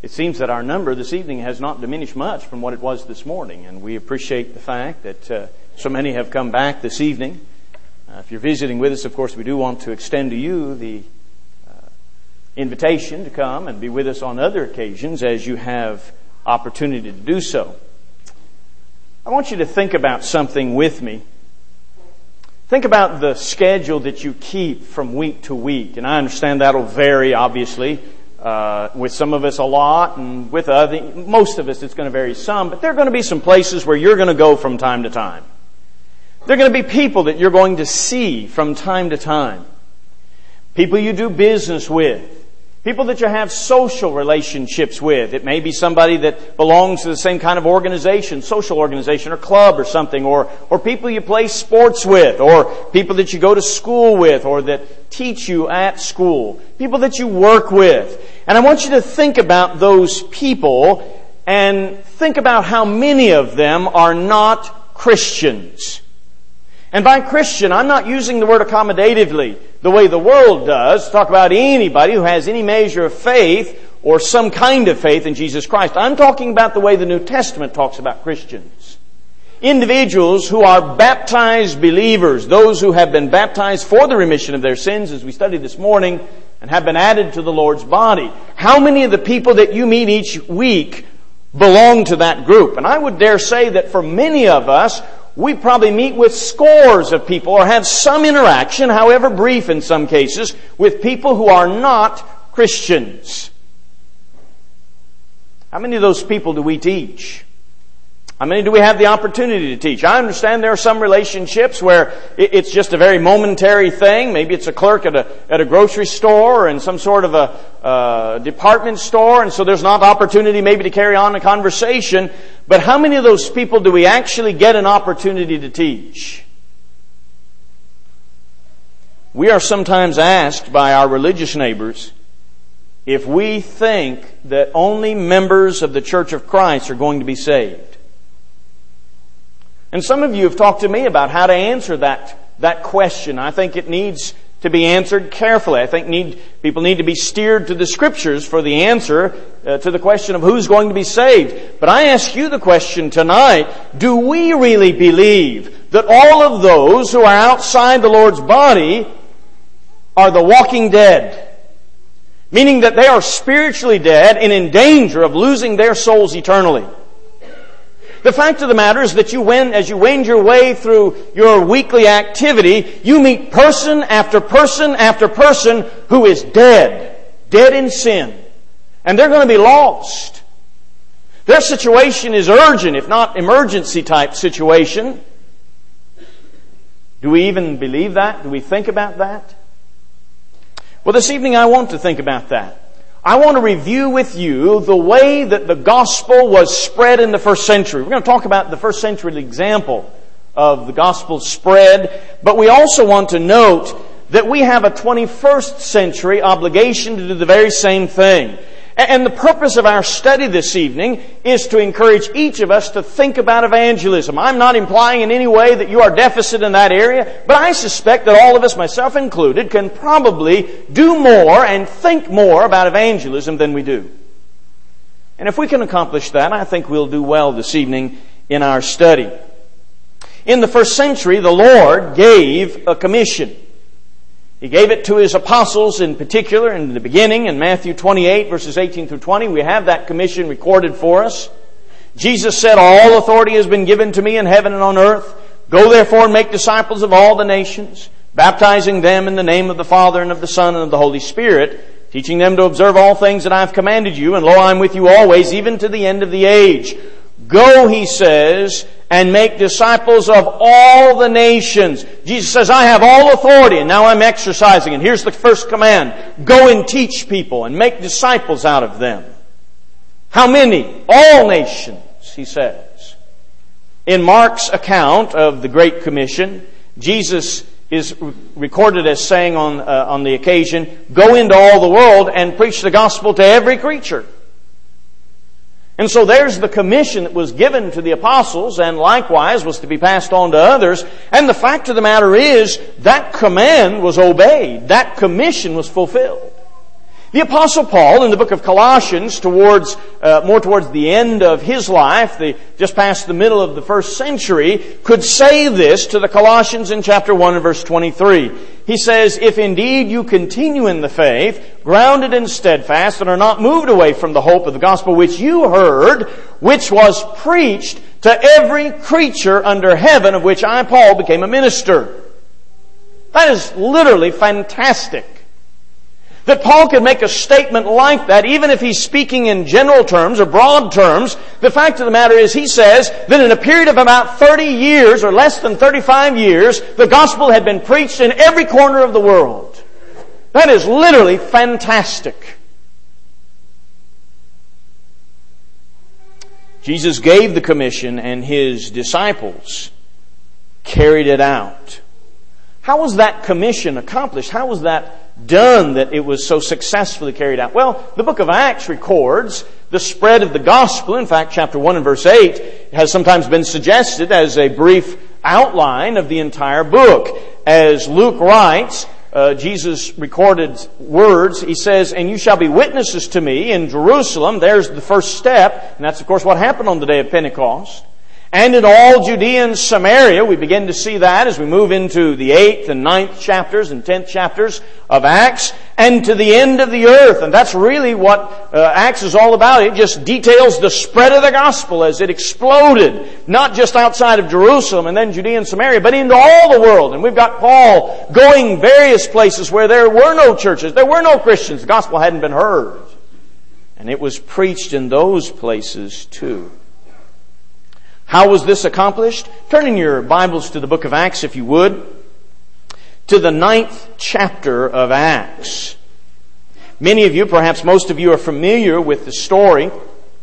It seems that our number this evening has not diminished much from what it was this morning, and we appreciate the fact that so many have come back this evening. If you're visiting with us, of course, we do want to extend to you the invitation to come and be with us on other occasions as you have opportunity to do so. I want you to think about something with me. Think about the schedule that you keep from week to week, and I understand that'll vary, obviously. With some of us a lot, and with most of us it's going to vary some, but there are going to be some places where you're going to go from time to time. There are going to be people that you're going to see from time to time. People you do business with. People that you have social relationships with. It may be somebody that belongs to the same kind of organization, social organization or club or something, or people you play sports with, or people that you go to school with, or that teach you at school, people that you work with. And I want you to think about those people and think about how many of them are not Christians. And by Christian, I'm not using the word accommodatively the way the world does. Talk about anybody who has any measure of faith or some kind of faith in Jesus Christ. I'm talking about the way the New Testament talks about Christians. Individuals who are baptized believers, those who have been baptized for the remission of their sins, as we studied this morning, and have been added to the Lord's body. How many of the people that you meet each week belong to that group? And I would dare say that for many of us, we probably meet with scores of people or have some interaction, however brief in some cases, with people who are not Christians. How many of those people do we teach? How many do we have the opportunity to teach? I understand there are some relationships where it's just a very momentary thing. Maybe it's a clerk at a grocery store or in some sort of a department store, and so there's not opportunity maybe to carry on a conversation. But how many of those people do we actually get an opportunity to teach? We are sometimes asked by our religious neighbors if we think that only members of the Church of Christ are going to be saved. And some of you have talked to me about how to answer that question. I think it needs to be answered carefully. I think people need to be steered to the Scriptures for the answer to the question of who's going to be saved. But I ask you the question tonight, do we really believe that all of those who are outside the Lord's body are the walking dead? Meaning that they are spiritually dead and in danger of losing their souls eternally. The fact of the matter is that as you wend your way through your weekly activity, you meet person after person after person who is dead in sin. And they're going to be lost. Their situation is urgent, if not emergency type situation. Do we even believe that? Do we think about that? Well, this evening I want to think about that. I want to review with you the way that the gospel was spread in the first century. We're going to talk about the first century example of the gospel spread, but we also want to note that we have a 21st century obligation to do the very same thing. And the purpose of our study this evening is to encourage each of us to think about evangelism. I'm not implying in any way that you are deficit in that area, but I suspect that all of us, myself included, can probably do more and think more about evangelism than we do. And if we can accomplish that, I think we'll do well this evening in our study. In the first century, the Lord gave a commission. He gave it to His apostles in particular in the beginning in Matthew 28 verses 18 through 20. We have that commission recorded for us. Jesus said, "All authority has been given to me in heaven and on earth. Go therefore and make disciples of all the nations, baptizing them in the name of the Father and of the Son and of the Holy Spirit, teaching them to observe all things that I have commanded you. And lo, I am with you always, even to the end of the age." Go, He says, and make disciples of all the nations. Jesus says, I have all authority, and now I'm exercising it. Here's the first command. Go and teach people and make disciples out of them. How many? All nations, He says. In Mark's account of the Great Commission, Jesus is recorded as saying on the occasion, go into all the world and preach the gospel to every creature. And so there's the commission that was given to the apostles and likewise was to be passed on to others. And the fact of the matter is that command was obeyed. That commission was fulfilled. The Apostle Paul, in the book of Colossians, more towards the end of his life, just past the middle of the first century, could say this to the Colossians in chapter 1 and verse 23. He says, "If indeed you continue in the faith, grounded and steadfast, and are not moved away from the hope of the gospel which you heard, which was preached to every creature under heaven, of which I, Paul, became a minister." That is literally fantastic. That Paul could make a statement like that, even if he's speaking in general terms or broad terms. The fact of the matter is, he says that in a period of about 30 years, or less than 35 years, the gospel had been preached in every corner of the world. That is literally fantastic. Jesus gave the commission, and His disciples carried it out. How was that commission accomplished? How was that done that it was so successfully carried out? Well, the book of Acts records the spread of the gospel. In fact, chapter 1 and verse 8 has sometimes been suggested as a brief outline of the entire book. As Luke writes, Jesus recorded words. He says, "And you shall be witnesses to me in Jerusalem." There's the first step. And that's, of course, what happened on the day of Pentecost. "And in all Judea and Samaria." We begin to see that as we move into the 8th and 9th chapters and 10th chapters of Acts. "And to the end of the earth." And that's really what Acts is all about. It just details the spread of the gospel as it exploded, not just outside of Jerusalem and then Judea and Samaria, but into all the world. And we've got Paul going various places where there were no churches, there were no Christians. The gospel hadn't been heard. And it was preached in those places too. How was this accomplished? Turn in your Bibles to the book of Acts, if you would, to the 9th chapter of Acts. Many of you, perhaps most of you, are familiar with the story.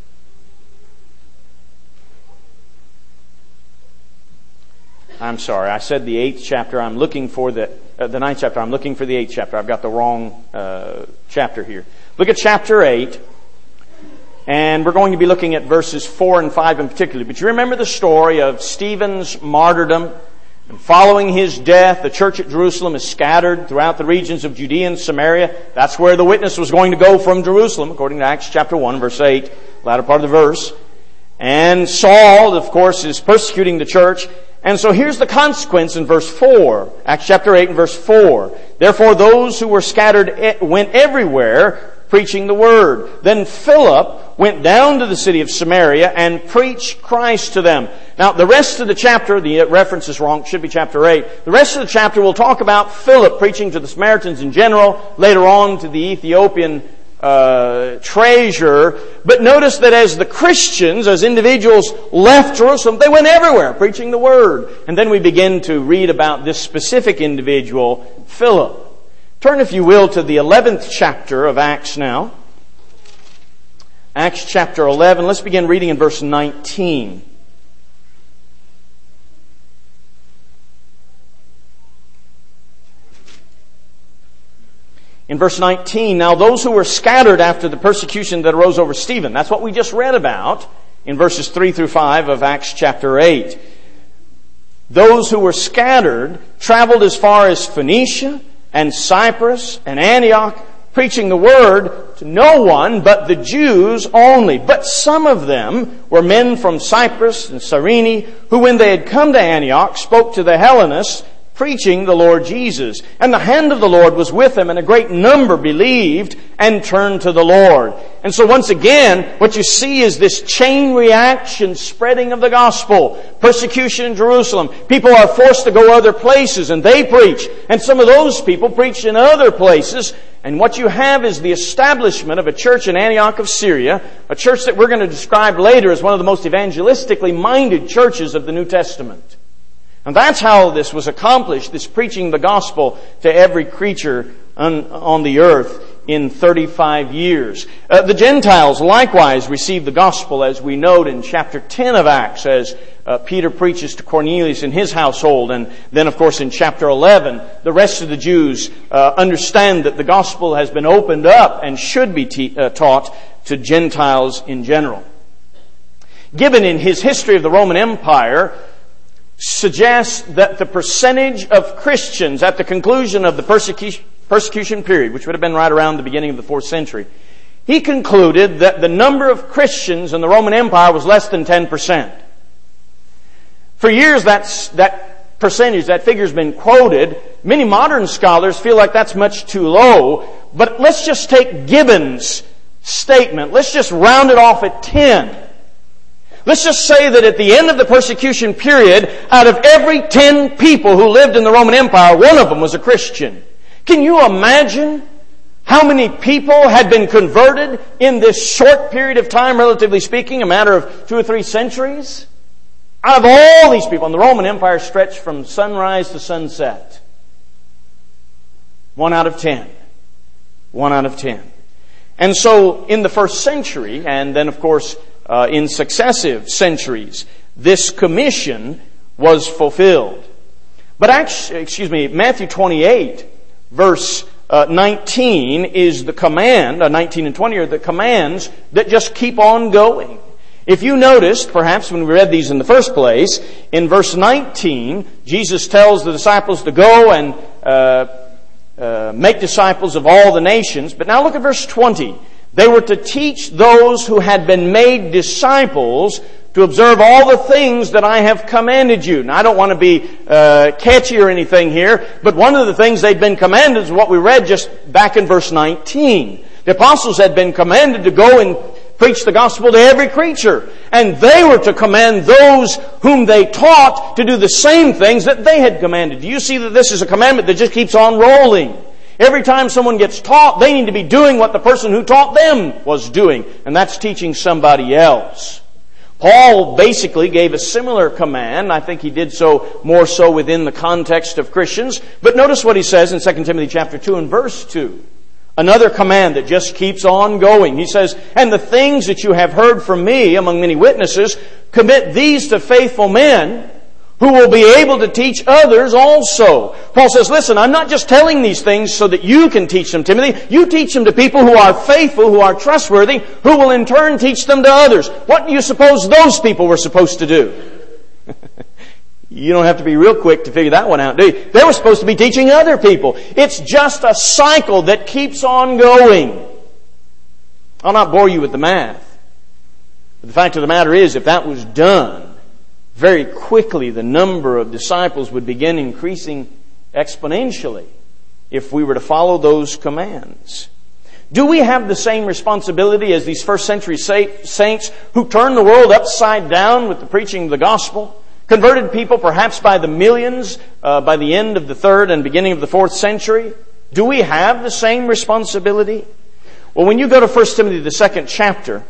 I'm sorry, I said the 8th chapter. I'm looking for the 9th chapter. I'm looking for the 8th chapter. I've got the wrong chapter here. Look at chapter 8. And we're going to be looking at verses 4 and 5 in particular. But you remember the story of Stephen's martyrdom. And following his death, the church at Jerusalem is scattered throughout the regions of Judea and Samaria. That's where the witness was going to go from Jerusalem, according to Acts chapter 1, verse 8, latter part of the verse. And Saul, of course, is persecuting the church. And so here's the consequence in verse 4. Acts chapter 8 and verse 4. "Therefore those who were scattered went everywhere, preaching the word. Then Philip went down to the city of Samaria and preached Christ to them." Now, the rest of the chapter, the reference is wrong, it should be chapter 8. The rest of the chapter will talk about Philip preaching to the Samaritans in general, later on to the Ethiopian treasurer. But notice that as the Christians, as individuals left Jerusalem, they went everywhere preaching the word. And then we begin to read about this specific individual, Philip. Turn, if you will, to the 11th chapter of Acts now. Acts chapter 11. Let's begin reading in verse 19. In verse 19, "Now those who were scattered after the persecution that arose over Stephen." That's what we just read about in verses 3 through 5 of Acts chapter 8. "Those who were scattered traveled as far as Phoenicia and Cyprus and Antioch, preaching the word to no one but the Jews only. But some of them were men from Cyprus and Cyrene, who when they had come to Antioch spoke to the Hellenists, preaching the Lord Jesus. And the hand of the Lord was with them, and a great number believed and turned to the Lord." And so once again, what you see is this chain reaction spreading of the gospel. Persecution in Jerusalem. People are forced to go other places, and they preach. And some of those people preach in other places. And what you have is the establishment of a church in Antioch of Syria, a church that we're going to describe later as one of the most evangelistically minded churches of the New Testament. And that's how this was accomplished, this preaching the gospel to every creature on the earth in 35 years. The Gentiles likewise received the gospel, as we note in chapter 10 of Acts, as Peter preaches to Cornelius in his household. And then, of course, in chapter 11, the rest of the Jews understand that the gospel has been opened up and should be taught to Gentiles in general. Gibbon, in his History of the Roman Empire, suggests that the percentage of Christians at the conclusion of the persecution period, which would have been right around the beginning of the 4th century, he concluded that the number of Christians in the Roman Empire was less than 10%. For years, that percentage, that figure's been quoted. Many modern scholars feel like that's much too low. But let's just take Gibbon's statement. Let's just round it off at 10. Let's just say that at the end of the persecution period, out of every 10 people who lived in the Roman Empire, one of them was a Christian. Can you imagine how many people had been converted in this short period of time, relatively speaking, a matter of 2 or 3 centuries? Out of all these people, and the Roman Empire stretched from sunrise to sunset. 1 out of 10. 1 out of 10. And so in the 1st century, and then of course in successive centuries, this commission was fulfilled. But actually, Matthew 28, verse 19 is the command, 19 and 20 are the commands that just keep on going. If you noticed, perhaps when we read these in the first place, in verse 19, Jesus tells the disciples to go and make disciples of all the nations. But now look at verse 20. They were to teach those who had been made disciples to observe all the things that I have commanded you. Now, I don't want to be catchy or anything here, but one of the things they'd been commanded is what we read just back in verse 19. The apostles had been commanded to go and preach the gospel to every creature. And they were to command those whom they taught to do the same things that they had commanded. Do you see that this is a commandment that just keeps on rolling? Every time someone gets taught, they need to be doing what the person who taught them was doing. And that's teaching somebody else. Paul basically gave a similar command. I think he did so more so within the context of Christians. But notice what he says in 2 Timothy chapter 2 and verse 2. Another command that just keeps on going. He says, and the things that you have heard from me among many witnesses, commit these to faithful men who will be able to teach others also. Paul says, listen, I'm not just telling these things so that you can teach them, Timothy. You teach them to people who are faithful, who are trustworthy, who will in turn teach them to others. What do you suppose those people were supposed to do? You don't have to be real quick to figure that one out, do you? They were supposed to be teaching other people. It's just a cycle that keeps on going. I'll not bore you with the math. But the fact of the matter is, if that was done, very quickly the number of disciples would begin increasing exponentially if we were to follow those commands. Do we have the same responsibility as these first century saints who turned the world upside down with the preaching of the gospel? Converted people perhaps by the millions by the end of the 3rd and beginning of the 4th century. Do we have the same responsibility? Well, when you go to 1 Timothy, the 2nd chapter,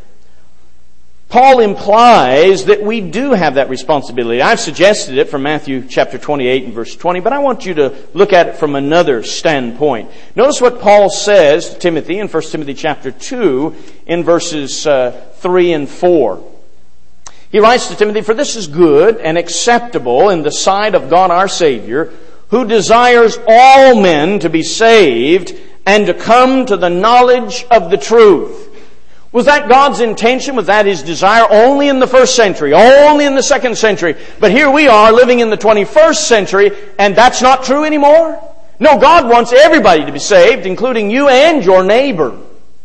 Paul implies that we do have that responsibility. I've suggested it from Matthew chapter 28 and verse 20, but I want you to look at it from another standpoint. Notice what Paul says to Timothy in 1 Timothy chapter 2 in verses 3 and 4. He writes to Timothy, for this is good and acceptable in the sight of God our Savior, who desires all men to be saved and to come to the knowledge of the truth. Was that God's intention? Was that His desire only in the 1st century? Only in the 2nd century? But here we are living in the 21st century, and that's not true anymore? No, God wants everybody to be saved, including you and your neighbor.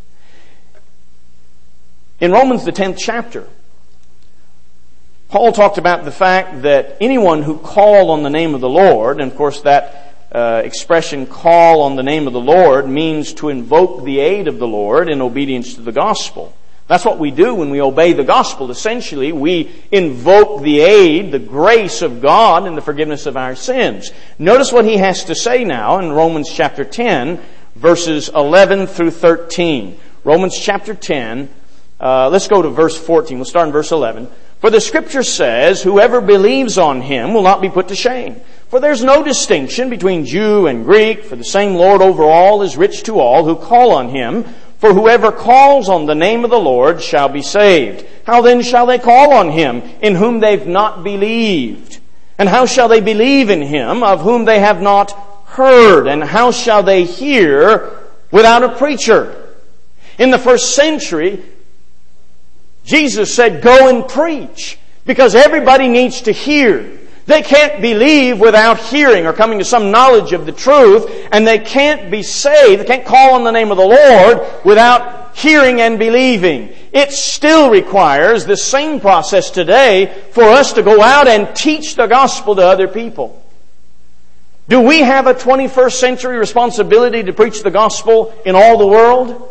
In Romans, the 10th chapter, Paul talked about the fact that anyone who called on the name of the Lord, and of course that expression, call on the name of the Lord, means to invoke the aid of the Lord in obedience to the gospel. That's what we do when we obey the gospel. Essentially, we invoke the aid, the grace of God in the forgiveness of our sins. Notice what he has to say now in Romans chapter 10, verses 11 through 13. Romans chapter 10, let's go to verse 14. We'll start in verse 11. For the Scripture says, whoever believes on Him will not be put to shame. For there's no distinction between Jew and Greek, for the same Lord over all is rich to all who call on Him. For whoever calls on the name of the Lord shall be saved. How then shall they call on Him in whom they've not believed? And how shall they believe in Him of whom they have not heard? And how shall they hear without a preacher? In the 1st century, Jesus said, go and preach, because everybody needs to hear. They can't believe without hearing or coming to some knowledge of the truth, and they can't be saved, they can't call on the name of the Lord without hearing and believing. It still requires the same process today for us to go out and teach the gospel to other people. Do we have a 21st century responsibility to preach the gospel in all the world?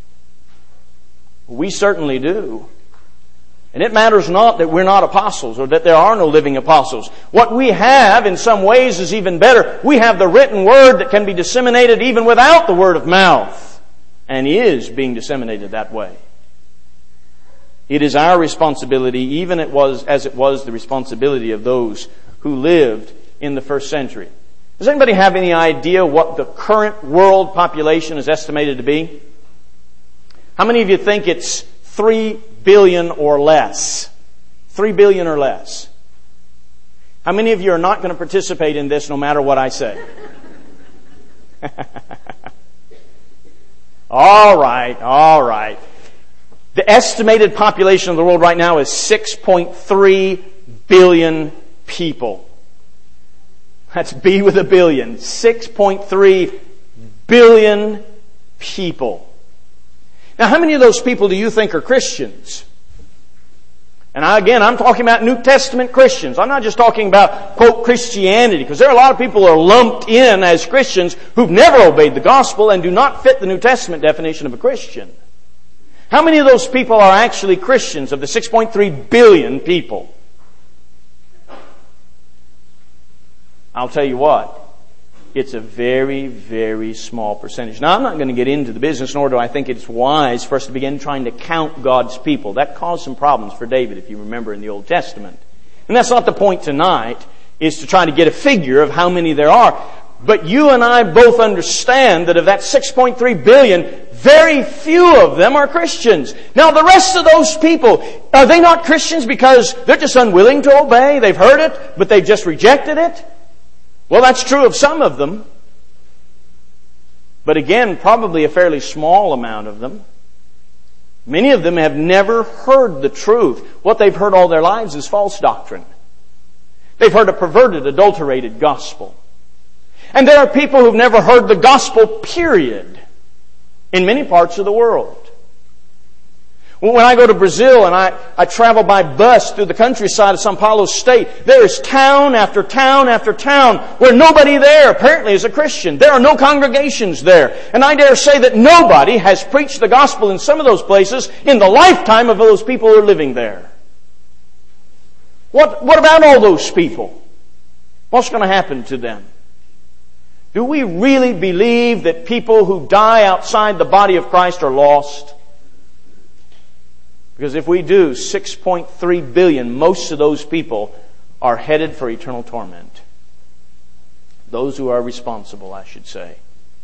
We certainly do. And it matters not that we're not apostles or that there are no living apostles. What we have in some ways is even better. We have the written word that can be disseminated even without the word of mouth, and is being disseminated that way. It is our responsibility, even as it was the responsibility of those who lived in the first century. Does anybody have any idea what the current world population is estimated to be? How many of you think it's 3 billion or less? 3 billion or less. How many of you are not going to participate in this no matter what I say? All right. The estimated population of the world right now is 6.3 billion people. That's B with a billion. 6.3 billion people. Now, how many of those people do you think are Christians? And I'm talking about New Testament Christians. I'm not just talking about, quote, Christianity, because there are a lot of people who are lumped in as Christians who've never obeyed the gospel and do not fit the New Testament definition of a Christian. How many of those people are actually Christians of the 6.3 billion people? I'll tell you what. It's a very, very small percentage. Now, I'm not going to get into the business, nor do I think it's wise for us to begin trying to count God's people. That caused some problems for David, if you remember, in the Old Testament. And that's not the point tonight, is to try to get a figure of how many there are. But you and I both understand that of that 6.3 billion, very few of them are Christians. Now, the rest of those people, are they not Christians because they're just unwilling to obey? They've heard it, but they've just rejected it? Well, that's true of some of them. But again, probably a fairly small amount of them. Many of them have never heard the truth. What they've heard all their lives is false doctrine. They've heard a perverted, adulterated gospel. And there are people who've never heard the gospel, period, in many parts of the world. When I go to Brazil and I travel by bus through the countryside of São Paulo State, there is town after town after town where nobody there apparently is a Christian. There are no congregations there. And I dare say that nobody has preached the gospel in some of those places in the lifetime of those people who are living there. What about all those people? What's going to happen to them? Do we really believe that people who die outside the body of Christ are lost? Because if we do, 6.3 billion, most of those people are headed for eternal torment. Those who are responsible, I should say.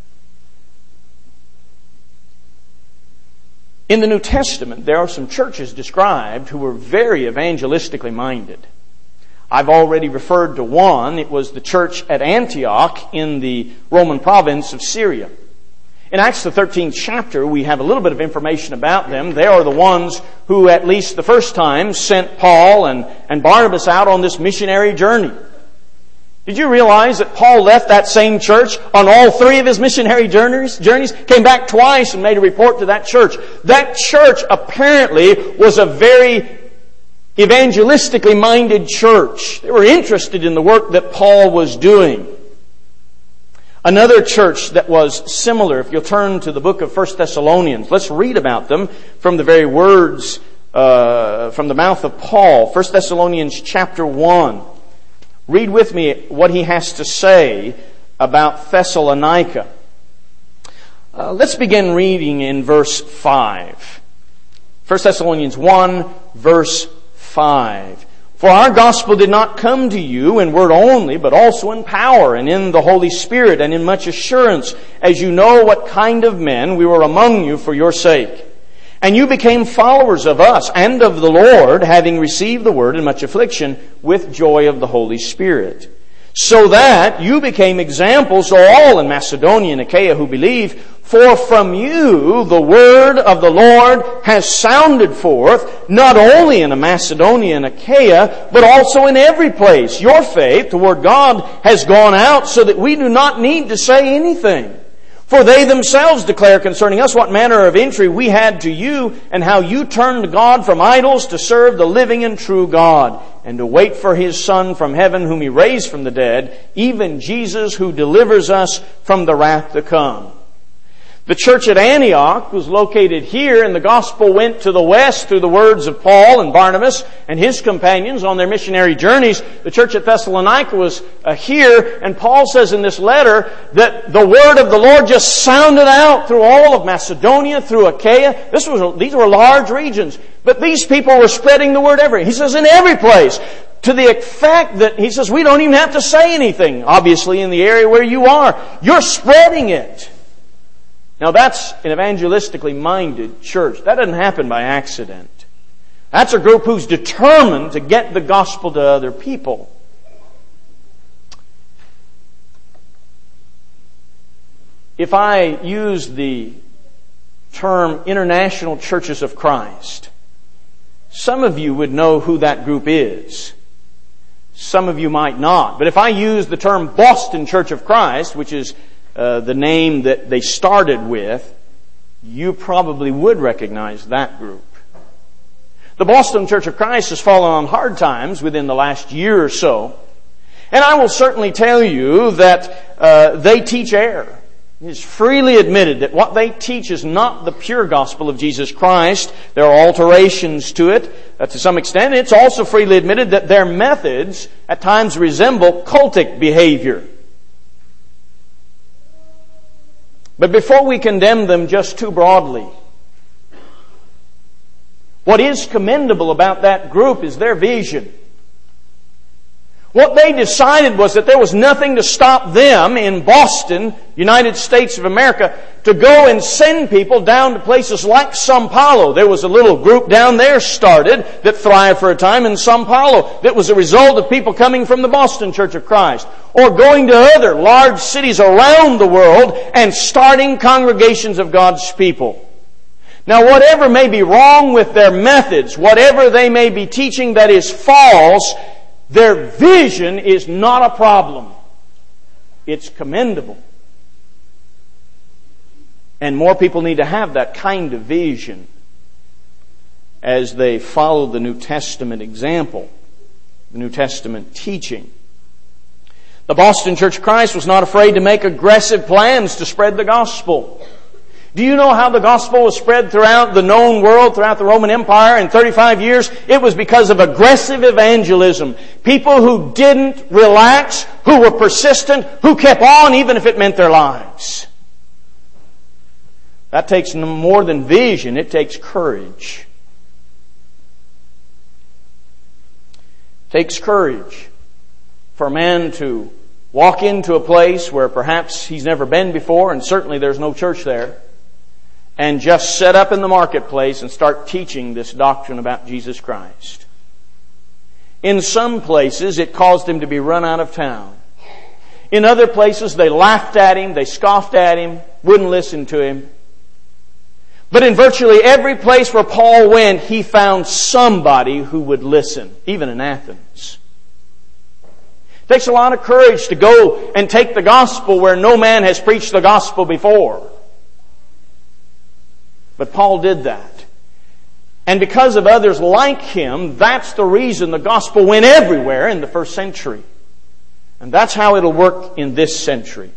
In the New Testament, there are some churches described who were very evangelistically minded. I've already referred to one. It was the church at Antioch in the Roman province of Syria. In Acts the 13th chapter, we have a little bit of information about them. They are the ones who, at least the first time, sent Paul and Barnabas out on this missionary journey. Did you realize that Paul left that same church on all three of his missionary journeys, came back twice and made a report to that church? That church apparently was a very evangelistically minded church. They were interested in the work that Paul was doing. Another church that was similar, if you'll turn to the book of 1 Thessalonians, let's read about them from the very words from the mouth of Paul. 1 Thessalonians chapter 1. Read with me what he has to say about Thessalonica. Let's begin reading in verse 5. 1 Thessalonians 1, verse 5. For our gospel did not come to you in word only, but also in power and in the Holy Spirit and in much assurance, as you know what kind of men we were among you for your sake. And you became followers of us and of the Lord, having received the word in much affliction with joy of the Holy Spirit. so that you became examples to all in Macedonia and Achaia who believe. For from you the word of the Lord has sounded forth, not only in Macedonia and Achaia, but also in every place. Your faith toward God has gone out, so that we do not need to say anything. For they themselves declare concerning us what manner of entry we had to you, and how you turned God from idols to serve the living and true God, and to wait for His Son from heaven, whom He raised from the dead, even Jesus, who delivers us from the wrath to come. The church at Antioch was located here, and the gospel went to the west through the words of Paul and Barnabas and his companions on their missionary journeys. The church at Thessalonica was here, and Paul says in this letter that the word of the Lord just sounded out through all of Macedonia, through Achaia. These were large regions, but these people were spreading the word everywhere. He says in every place, to the effect that he says we don't even have to say anything, obviously, in the area where you are. You're spreading it. Now that's an evangelistically minded church. That doesn't happen by accident. That's a group who's determined to get the gospel to other people. If I use the term International Churches of Christ, some of you would know who that group is. Some of you might not. But if I use the term Boston Church of Christ, which is the name that they started with, you probably would recognize that group. The Boston Church of Christ has fallen on hard times within the last year or so. And I will certainly tell you that they teach error. It is freely admitted that what they teach is not the pure gospel of Jesus Christ. There are alterations to it to some extent. It's also freely admitted that their methods at times resemble cultic behavior. But before we condemn them just too broadly, what is commendable about that group is their vision. What they decided was that there was nothing to stop them in Boston, United States of America, to go and send people down to places like São Paulo. There was a little group down there started that thrived for a time in São Paulo that was a result of people coming from the Boston Church of Christ, or going to other large cities around the world and starting congregations of God's people. Now, whatever may be wrong with their methods, whatever they may be teaching that is false, their vision is not a problem. It's commendable. And more people need to have that kind of vision as they follow the New Testament example, the New Testament teaching. The Boston Church of Christ was not afraid to make aggressive plans to spread the gospel. Do you know how the gospel was spread throughout the known world, throughout the Roman Empire in 35 years? It was because of aggressive evangelism. People who didn't relax, who were persistent, who kept on even if it meant their lives. That takes more than vision, it takes courage. It takes courage for a man to walk into a place where perhaps he's never been before, and certainly there's no church there, and just set up in the marketplace and start teaching this doctrine about Jesus Christ. In some places, it caused him to be run out of town. In other places, they laughed at him, they scoffed at him, wouldn't listen to him. But in virtually every place where Paul went, he found somebody who would listen, even in Athens. It takes a lot of courage to go and take the gospel where no man has preached the gospel before. But Paul did that. And because of others like him, that's the reason the gospel went everywhere in the first century. And that's how it'll work in this century.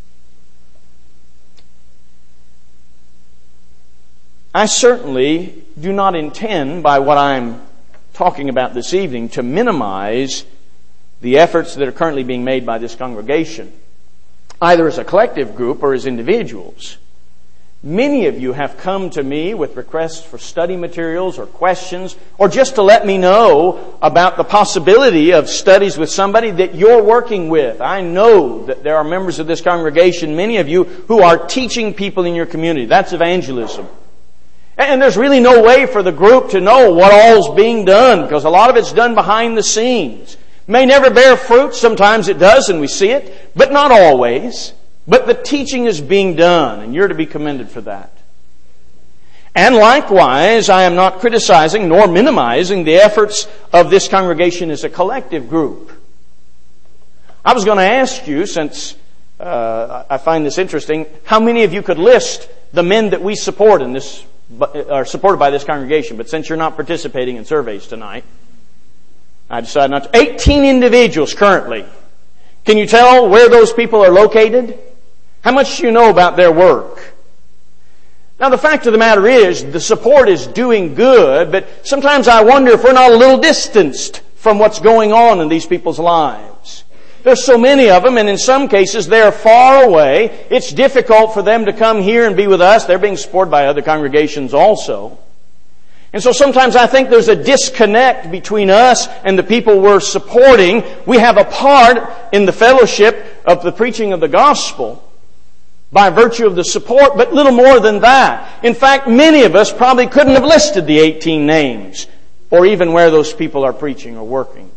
I certainly do not intend, by what I'm talking about this evening, to minimize the efforts that are currently being made by this congregation, either as a collective group or as individuals. Many of you have come to me with requests for study materials or questions, or just to let me know about the possibility of studies with somebody that you're working with. I know that there are members of this congregation, many of you, who are teaching people in your community. That's evangelism. And there's really no way for the group to know what all's being done, because a lot of it's done behind the scenes. May never bear fruit. Sometimes it does, and we see it, but not always. But the teaching is being done, and you're to be commended for that. And likewise, I am not criticizing nor minimizing the efforts of this congregation as a collective group. I was going to ask you, since I find this interesting, how many of you could list the men that we support in this, are supported by this congregation? But since you're not participating in surveys tonight, I decided not to. 18 individuals currently. Can you tell where those people are located? How much do you know about their work? Now, the fact of the matter is, the support is doing good, but sometimes I wonder if we're not a little distanced from what's going on in these people's lives. There's so many of them, and in some cases they're far away. It's difficult for them to come here and be with us. They're being supported by other congregations also. And so sometimes I think there's a disconnect between us and the people we're supporting. We have a part in the fellowship of the preaching of the gospel by virtue of the support, but little more than that. In fact, many of us probably couldn't have listed the 18 names or even where those people are preaching or working.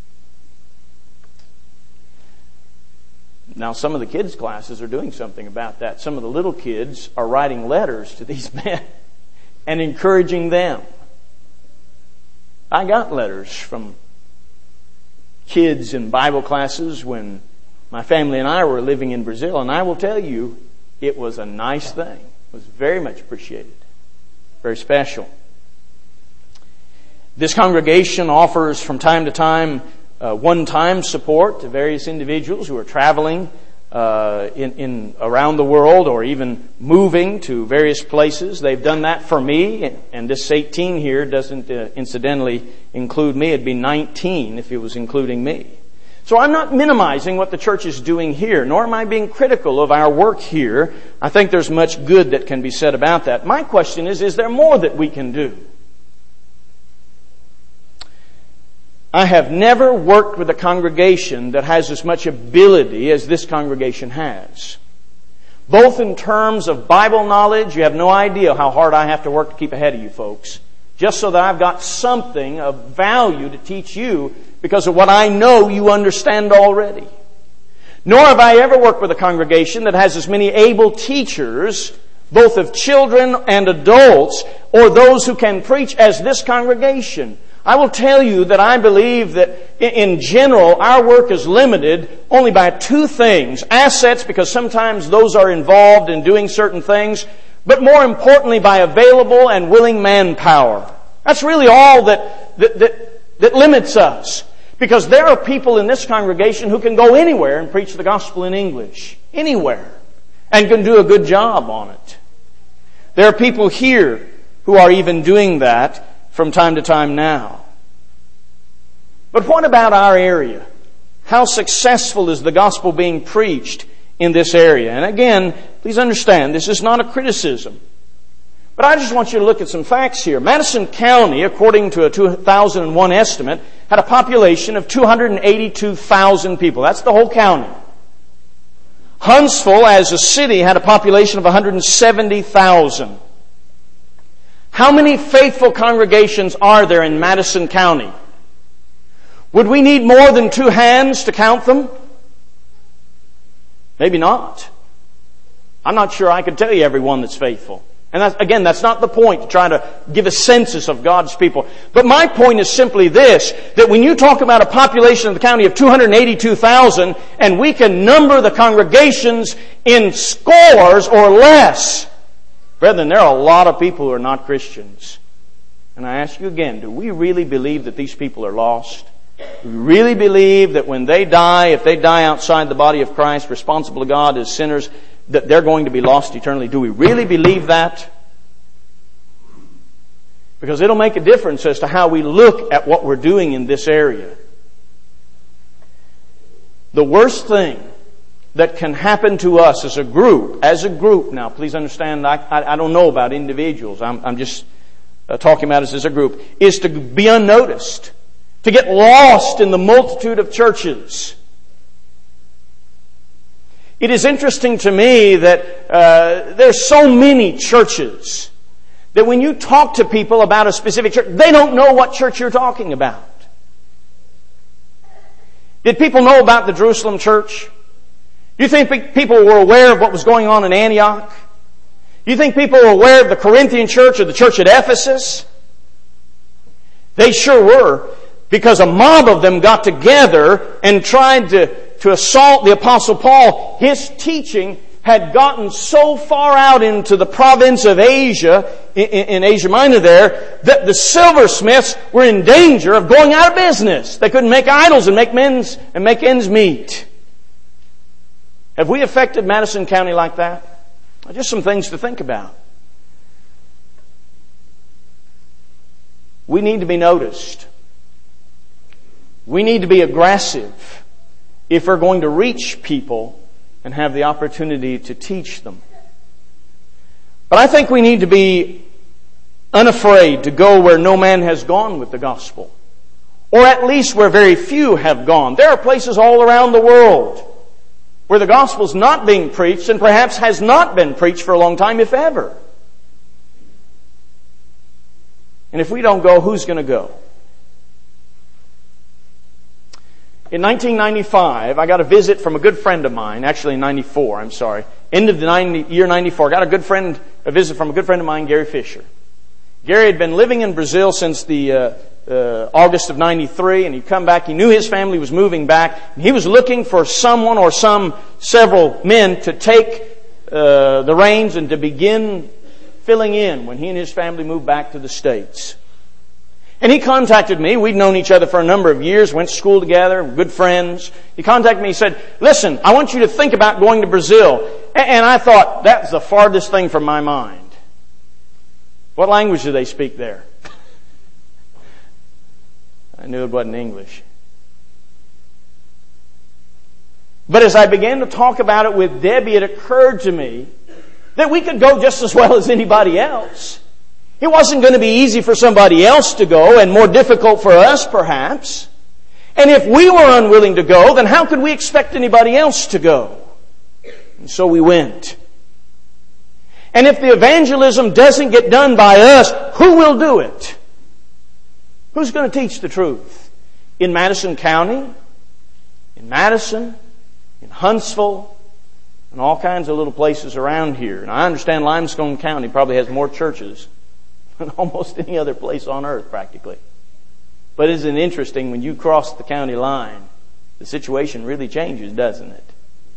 Now, some of the kids' classes are doing something about that. Some of the little kids are writing letters to these men and encouraging them. I got letters from kids in Bible classes when my family and I were living in Brazil, and I will tell you, it was a nice thing. It was very much appreciated. Very special. This congregation offers from time to time one-time support to various individuals who are traveling in around the world or even moving to various places. They've done that for me, and this 18 here doesn't incidentally include me. It'd be 19 if it was including me. So I'm not minimizing what the church is doing here, nor am I being critical of our work here. I think there's much good that can be said about that. My question is there more that we can do? I have never worked with a congregation that has as much ability as this congregation has. Both in terms of Bible knowledge, you have no idea how hard I have to work to keep ahead of you folks, just so that I've got something of value to teach you because of what I know you understand already. Nor have I ever worked with a congregation that has as many able teachers, both of children and adults, or those who can preach as this congregation. I will tell you that I believe that in general our work is limited only by two things. Assets, because sometimes those are involved in doing certain things, but more importantly by available and willing manpower. That's really all that limits us. Because there are people in this congregation who can go anywhere and preach the gospel in English. Anywhere. And can do a good job on it. There are people here who are even doing that from time to time now. But what about our area? How successful is the gospel being preached in this area? And again, please understand, this is not a criticism. But I just want you to look at some facts here. Madison County, according to a 2001 estimate, had a population of 282,000 people. That's the whole county. Huntsville, as a city, had a population of 170,000. How many faithful congregations are there in Madison County? Would we need more than two hands to count them? Maybe not. I'm not sure I could tell you everyone that's faithful. And that's not the point, to try to give a census of God's people. But my point is simply this, that when you talk about a population of the county of 282,000, and we can number the congregations in scores or less, brethren, there are a lot of people who are not Christians. And I ask you again, do we really believe that these people are lost? Do we really believe that when they die, if they die outside the body of Christ, responsible to God as sinners, that they're going to be lost eternally? Do we really believe that? Because it'll make a difference as to how we look at what we're doing in this area. The worst thing that can happen to us as a group, now please understand, I don't know about individuals, I'm just talking about us as a group, is to be unnoticed, to get lost in the multitude of churches. It is interesting to me that there's so many churches that when you talk to people about a specific church, they don't know what church you're talking about. Did people know about the Jerusalem church? Do you think people were aware of what was going on in Antioch? Do you think people were aware of the Corinthian church or the church at Ephesus? They sure were, because a mob of them got together and tried to assault the Apostle Paul. His teaching had gotten so far out into the province of Asia, in Asia Minor there, that the silversmiths were in danger of going out of business. They couldn't make idols and make ends meet. Have we affected Madison County like that? Just some things to think about. We need to be noticed. We need to be aggressive if we're going to reach people and have the opportunity to teach them. But I think we need to be unafraid to go where no man has gone with the gospel, or at least where very few have gone. There are places all around the world where the gospel is not being preached and perhaps has not been preached for a long time, if ever. And if we don't go, who's going to go? In 1995, I got a visit from a good friend of mine, actually in 94, I'm sorry. End of the year 94, I got a visit from a good friend of mine, Gary Fisher. Gary had been living in Brazil since the August of 93, and he'd come back. He knew his family was moving back, and he was looking for someone or several men to take the reins and to begin filling in when he and his family moved back to the States. And he contacted me. We'd known each other for a number of years, went to school together, good friends. He contacted me and said, "Listen, I want you to think about going to Brazil." And I thought, that's the farthest thing from my mind. What language do they speak there? I knew it wasn't English. But as I began to talk about it with Debbie, it occurred to me that we could go just as well as anybody else. It wasn't going to be easy for somebody else to go, and more difficult for us, perhaps. And if we were unwilling to go, then how could we expect anybody else to go? And so we went. And if the evangelism doesn't get done by us, who will do it? Who's going to teach the truth? In Madison County, in Madison, in Huntsville, and all kinds of little places around here. And I understand Limestone County probably has more churches than almost any other place on earth, practically. But isn't it interesting, when you cross the county line, the situation really changes, doesn't it?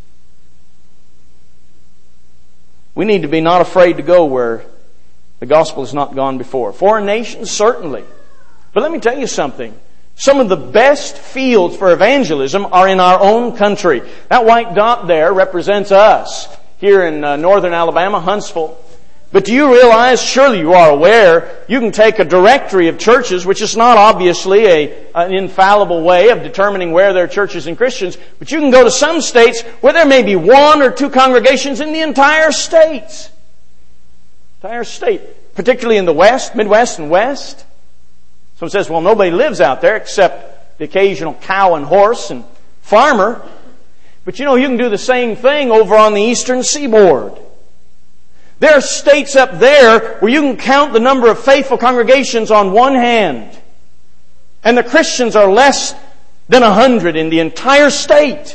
We need to be not afraid to go where the gospel has not gone before. Foreign nations, certainly. But let me tell you something. Some of the best fields for evangelism are in our own country. That white dot there represents us here in northern Alabama, Huntsville. But do you realize, surely you are aware, you can take a directory of churches, which is not obviously an infallible way of determining where there are churches and Christians, but you can go to some states where there may be one or two congregations in the entire states. Entire state. Particularly in the West, Midwest and West. Someone says, well, nobody lives out there except the occasional cow and horse and farmer. But you know, you can do the same thing over on the eastern seaboard. There are states up there where you can count the number of faithful congregations on one hand. And the Christians are less than 100 in the entire state.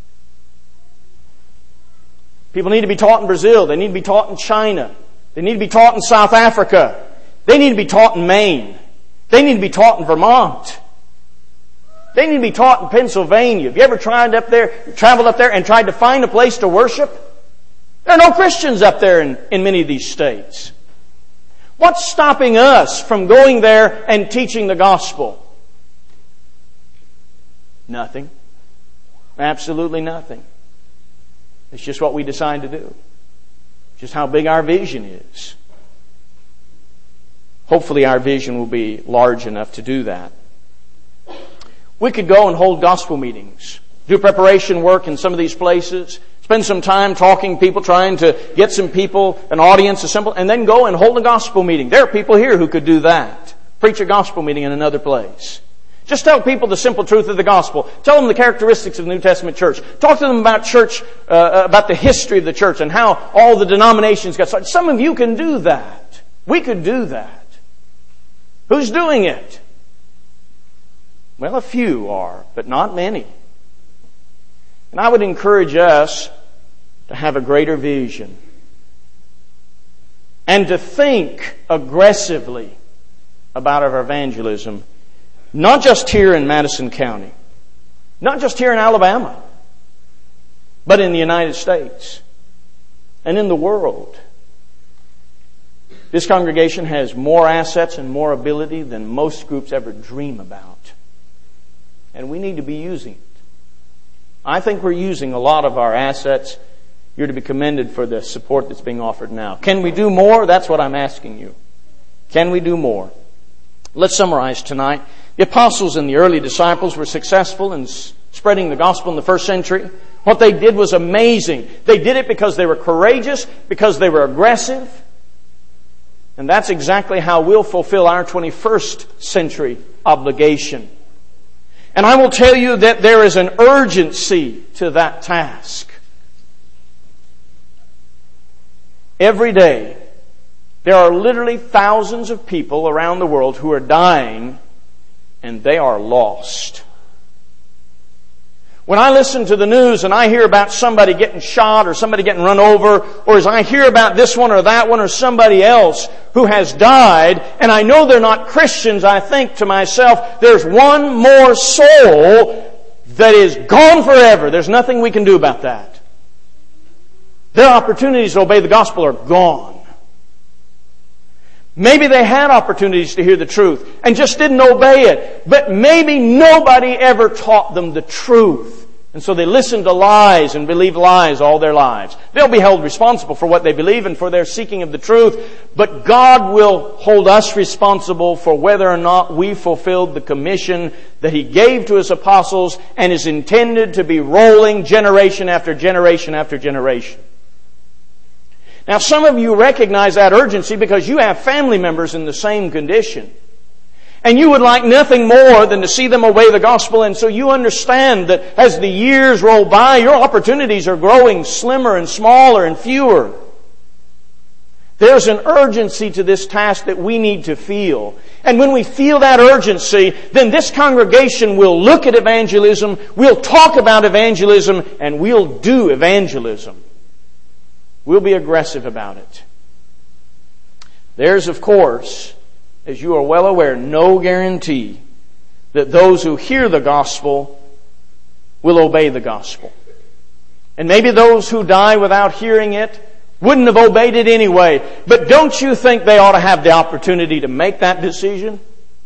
People need to be taught in Brazil. They need to be taught in China. They need to be taught in South Africa. They need to be taught in Maine. They need to be taught in Vermont. They need to be taught in Pennsylvania. Have you ever traveled up there and tried to find a place to worship? There are no Christians up there in many of these states. What's stopping us from going there and teaching the gospel? Nothing. Absolutely nothing. It's just what we decide to do. Just how big our vision is. Hopefully our vision will be large enough to do that. We could go and hold gospel meetings, do preparation work in some of these places, spend some time talking to people, trying to get some people, an audience assembled, and then go and hold a gospel meeting. There are people here who could do that. Preach a gospel meeting in another place. Just tell people the simple truth of the gospel. Tell them the characteristics of the New Testament church. Talk to them about church, about the history of the church and how all the denominations got started. Some of you can do that. We could do that. Who's doing it? Well, a few are, but not many. And I would encourage us to have a greater vision and to think aggressively about our evangelism, not just here in Madison County, not just here in Alabama, but in the United States and in the world. This congregation has more assets and more ability than most groups ever dream about. And we need to be using it. I think we're using a lot of our assets. You're to be commended for the support that's being offered now. Can we do more? That's what I'm asking you. Can we do more? Let's summarize tonight. The apostles and the early disciples were successful in spreading the gospel in the first century. What they did was amazing. They did it because they were courageous, because they were aggressive. And that's exactly how we'll fulfill our 21st century obligation. And I will tell you that there is an urgency to that task. Every day, there are literally thousands of people around the world who are dying, and they are lost. When I listen to the news and I hear about somebody getting shot or somebody getting run over, or as I hear about this one or that one or somebody else who has died, and I know they're not Christians, I think to myself, there's one more soul that is gone forever. There's nothing we can do about that. Their opportunities to obey the gospel are gone. Maybe they had opportunities to hear the truth and just didn't obey it. But maybe nobody ever taught them the truth. And so they listened to lies and believed lies all their lives. They'll be held responsible for what they believe and for their seeking of the truth. But God will hold us responsible for whether or not we fulfilled the commission that He gave to His apostles and is intended to be rolling generation after generation after generation. Now, some of you recognize that urgency because you have family members in the same condition. And you would like nothing more than to see them obey the gospel. And so you understand that as the years roll by, your opportunities are growing slimmer and smaller and fewer. There's an urgency to this task that we need to feel. And when we feel that urgency, then this congregation will look at evangelism, we'll talk about evangelism, and we'll do evangelism. We'll be aggressive about it. There's, of course, as you are well aware, no guarantee that those who hear the gospel will obey the gospel. And maybe those who die without hearing it wouldn't have obeyed it anyway. But don't you think they ought to have the opportunity to make that decision?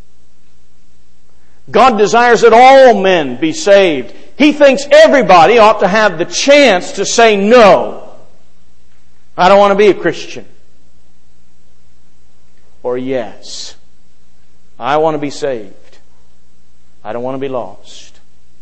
God desires that all men be saved. He thinks everybody ought to have the chance to say no. I don't want to be a Christian. Or yes, I want to be saved. I don't want to be lost.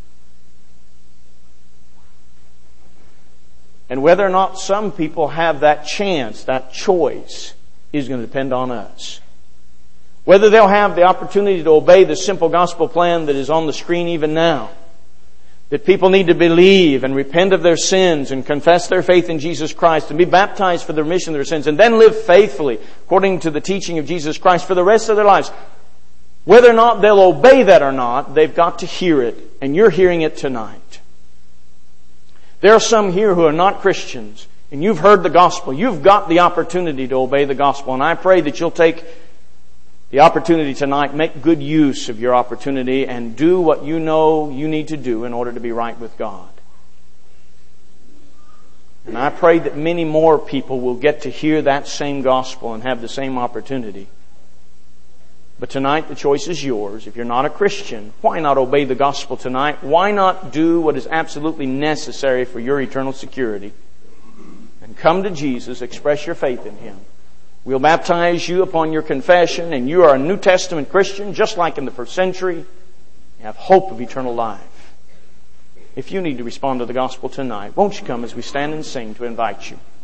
And whether or not some people have that chance, that choice, is going to depend on us. Whether they'll have the opportunity to obey the simple gospel plan that is on the screen even now. That people need to believe and repent of their sins and confess their faith in Jesus Christ and be baptized for the remission of their sins and then live faithfully according to the teaching of Jesus Christ for the rest of their lives. Whether or not they'll obey that or not, they've got to hear it, and you're hearing it tonight. There are some here who are not Christians, and you've heard the gospel. You've got the opportunity to obey the gospel, and I pray that you'll take the opportunity tonight, make good use of your opportunity and do what you know you need to do in order to be right with God. And I pray that many more people will get to hear that same gospel and have the same opportunity. But tonight the choice is yours. If you're not a Christian, why not obey the gospel tonight? Why not do what is absolutely necessary for your eternal security? And come to Jesus, express your faith in Him. We'll baptize you upon your confession, and you are a New Testament Christian, just like in the first century. You have hope of eternal life. If you need to respond to the gospel tonight, won't you come as we stand and sing to invite you?